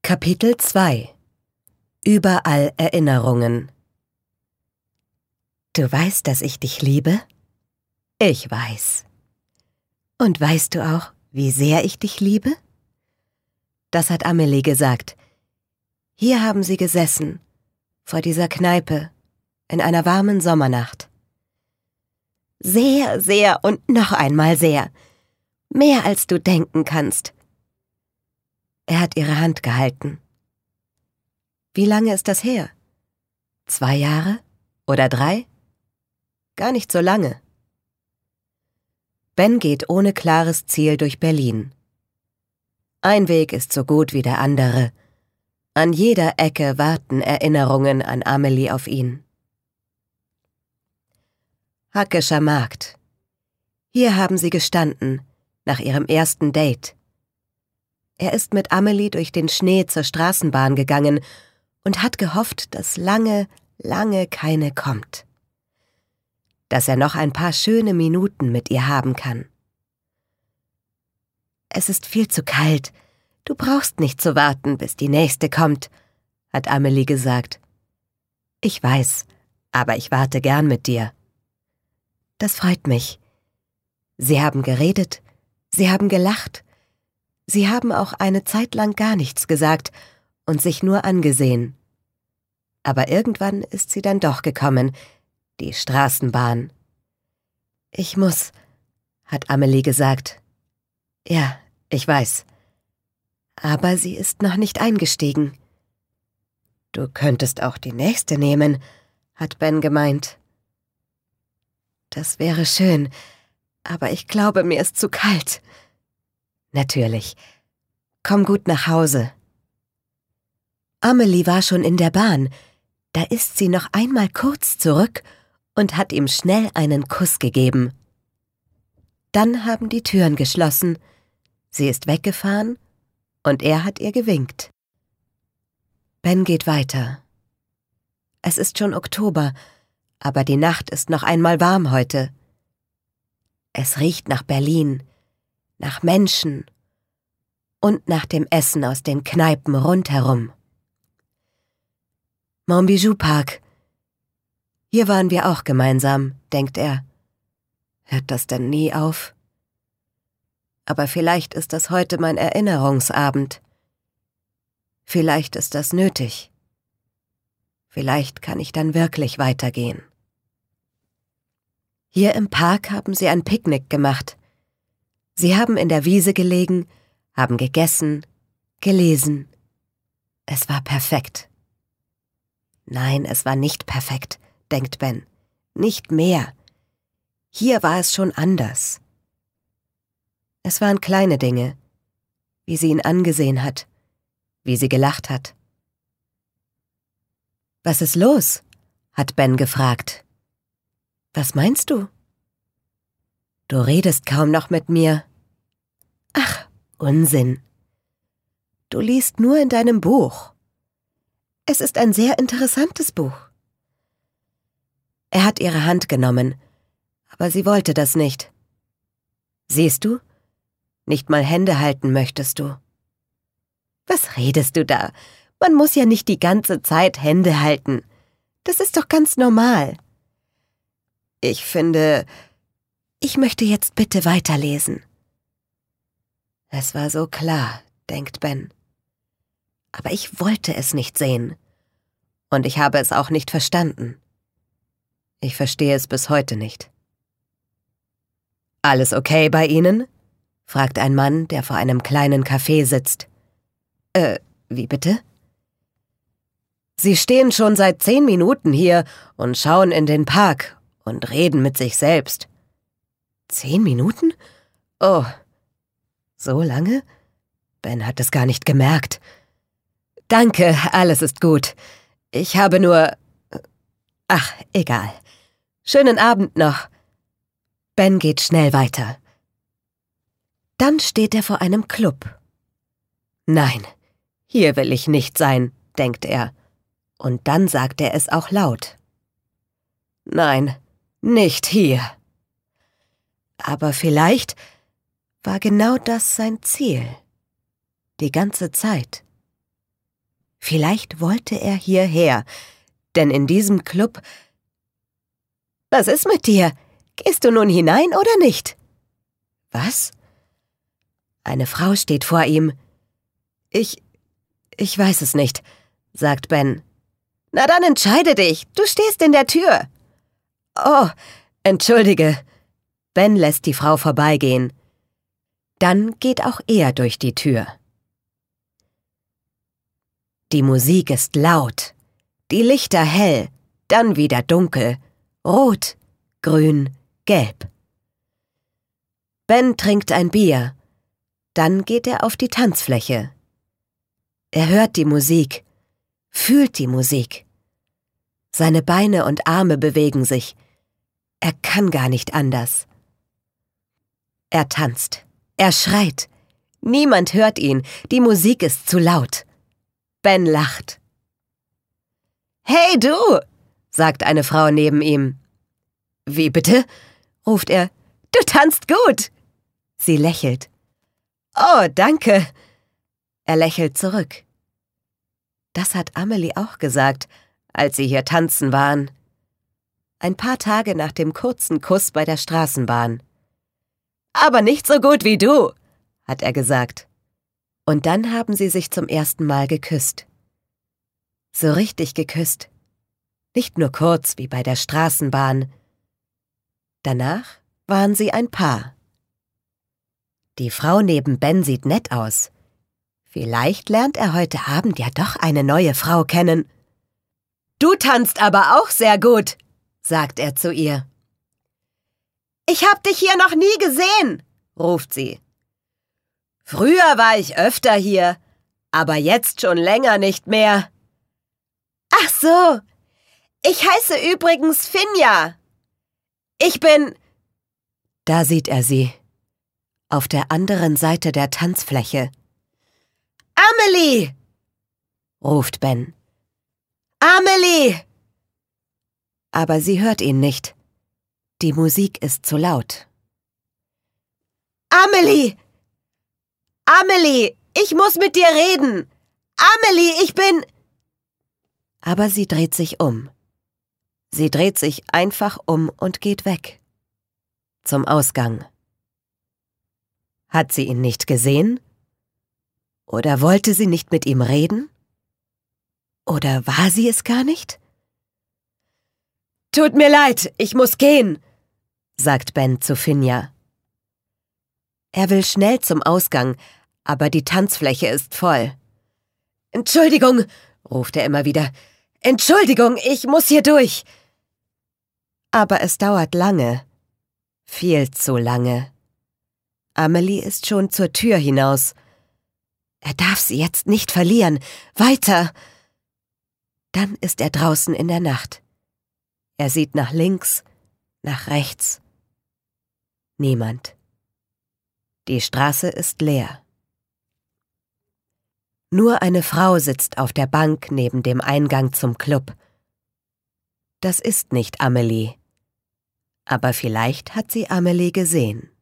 Kapitel 2 Überall Erinnerungen. Du weißt, dass ich dich liebe? Ich weiß. Und weißt du auch, wie sehr ich dich liebe? Das hat Amelie gesagt. Hier haben sie gesessen, vor dieser Kneipe, in einer warmen Sommernacht. Sehr, sehr und noch einmal sehr. Mehr als du denken kannst. Er hat ihre Hand gehalten. Wie lange ist das her? 2 Jahre? Oder 3? Gar nicht so lange. Ben geht ohne klares Ziel durch Berlin. Ein Weg ist so gut wie der andere. An jeder Ecke warten Erinnerungen an Amelie auf ihn. Hackescher Markt. Hier haben sie gestanden, nach ihrem ersten Date. Er ist mit Amelie durch den Schnee zur Straßenbahn gegangen und hat gehofft, dass lange, lange keine kommt. Dass er noch ein paar schöne Minuten mit ihr haben kann. Es ist viel zu kalt. Du brauchst nicht zu warten, bis die nächste kommt, hat Amelie gesagt. Ich weiß, aber ich warte gern mit dir. Das freut mich. Sie haben geredet, sie haben gelacht. Sie haben auch eine Zeit lang gar nichts gesagt und sich nur angesehen. Aber irgendwann ist sie dann doch gekommen, die Straßenbahn. Ich muss, hat Amelie gesagt. Ja, ich weiß. Aber sie ist noch nicht eingestiegen. Du könntest auch die nächste nehmen, hat Ben gemeint. Das wäre schön, aber ich glaube, mir ist zu kalt. Natürlich. Komm gut nach Hause. Amelie war schon in der Bahn. Da ist sie noch einmal kurz zurück und hat ihm schnell einen Kuss gegeben. Dann haben die Türen geschlossen. Sie ist weggefahren und er hat ihr gewinkt. Ben geht weiter. Es ist schon Oktober, aber die Nacht ist noch einmal warm heute. Es riecht nach Berlin, nach Menschen und nach dem Essen aus den Kneipen rundherum. Monbijou Park. Hier waren wir auch gemeinsam, denkt er. Hört das denn nie auf? Aber vielleicht ist das heute mein Erinnerungsabend. Vielleicht ist das nötig. Vielleicht kann ich dann wirklich weitergehen. Hier im Park haben sie ein Picknick gemacht. Sie haben in der Wiese gelegen, haben gegessen, gelesen. Es war perfekt. Nein, es war nicht perfekt, denkt Ben. Nicht mehr. Hier war es schon anders. Es waren kleine Dinge, wie sie ihn angesehen hat, wie sie gelacht hat. Was ist los? Hat Ben gefragt. Was meinst du? Du redest kaum noch mit mir. Ach, Unsinn. Du liest nur in deinem Buch. Es ist ein sehr interessantes Buch. Er hat ihre Hand genommen, aber sie wollte das nicht. Siehst du? Nicht mal Hände halten möchtest du. Was redest du da? Man muss ja nicht die ganze Zeit Hände halten. Das ist doch ganz normal. Ich finde, ich möchte jetzt bitte weiterlesen. Es war so klar, denkt Ben. Aber ich wollte es nicht sehen. Und ich habe es auch nicht verstanden. Ich verstehe es bis heute nicht. Alles okay bei Ihnen? Fragt ein Mann, der vor einem kleinen Café sitzt. Wie bitte? Sie stehen schon seit 10 Minuten hier und schauen in den Park und reden mit sich selbst. 10 Minuten? Oh, so lange? Ben hat es gar nicht gemerkt. Danke, alles ist gut. Ich habe nur... Ach, egal. Schönen Abend noch. Ben geht schnell weiter. Dann steht er vor einem Club. Nein, hier will ich nicht sein, denkt er. Und dann sagt er es auch laut. Nein, nicht hier. Aber vielleicht war genau das sein Ziel. Die ganze Zeit. Vielleicht wollte er hierher, denn in diesem Club... »Was ist mit dir? Gehst du nun hinein oder nicht?« »Was?« Eine Frau steht vor ihm. Ich weiß es nicht«, sagt Ben. »Na dann entscheide dich, du stehst in der Tür.« »Oh, entschuldige.« Ben lässt die Frau vorbeigehen. Dann geht auch er durch die Tür. Die Musik ist laut, die Lichter hell, dann wieder dunkel, rot, grün, gelb. Ben trinkt ein Bier, dann geht er auf die Tanzfläche. Er hört die Musik, fühlt die Musik. Seine Beine und Arme bewegen sich. Er kann gar nicht anders. Er tanzt, er schreit. Niemand hört ihn, die Musik ist zu laut. Ben lacht. »Hey du«, sagt eine Frau neben ihm. »Wie bitte?«, ruft er. »Du tanzt gut.« Sie lächelt. »Oh, danke.« Er lächelt zurück. Das hat Amelie auch gesagt, als sie hier tanzen waren. Ein paar Tage nach dem kurzen Kuss bei der Straßenbahn. »Aber nicht so gut wie du«, hat er gesagt. Und dann haben sie sich zum ersten Mal geküsst. So richtig geküsst. Nicht nur kurz wie bei der Straßenbahn. Danach waren sie ein Paar. Die Frau neben Ben sieht nett aus. Vielleicht lernt er heute Abend ja doch eine neue Frau kennen. »Du tanzt aber auch sehr gut«, sagt er zu ihr. »Ich hab dich hier noch nie gesehen«, ruft sie. »Früher war ich öfter hier, aber jetzt schon länger nicht mehr.« »Ach so, ich heiße übrigens Finja. Ich bin...« Da sieht er sie. Auf der anderen Seite der Tanzfläche. »Amelie«, ruft Ben. »Amelie!« Aber sie hört ihn nicht. Die Musik ist zu laut. »Amelie! Amelie, ich muss mit dir reden! Amelie, ich bin...« Aber sie dreht sich um. Sie dreht sich einfach um und geht weg. Zum Ausgang. Hat sie ihn nicht gesehen? Oder wollte sie nicht mit ihm reden? Oder war sie es gar nicht? »Tut mir leid, ich muss gehen«, sagt Ben zu Finja. Er will schnell zum Ausgang, aber die Tanzfläche ist voll. »Entschuldigung«, ruft er immer wieder. »Entschuldigung, ich muss hier durch.« Aber es dauert lange. Viel zu lange. Amelie ist schon zur Tür hinaus. Er darf sie jetzt nicht verlieren. Weiter! Dann ist er draußen in der Nacht. Er sieht nach links, nach rechts. Niemand. Die Straße ist leer. Nur eine Frau sitzt auf der Bank neben dem Eingang zum Club. Das ist nicht Amelie. Aber vielleicht hat sie Amelie gesehen.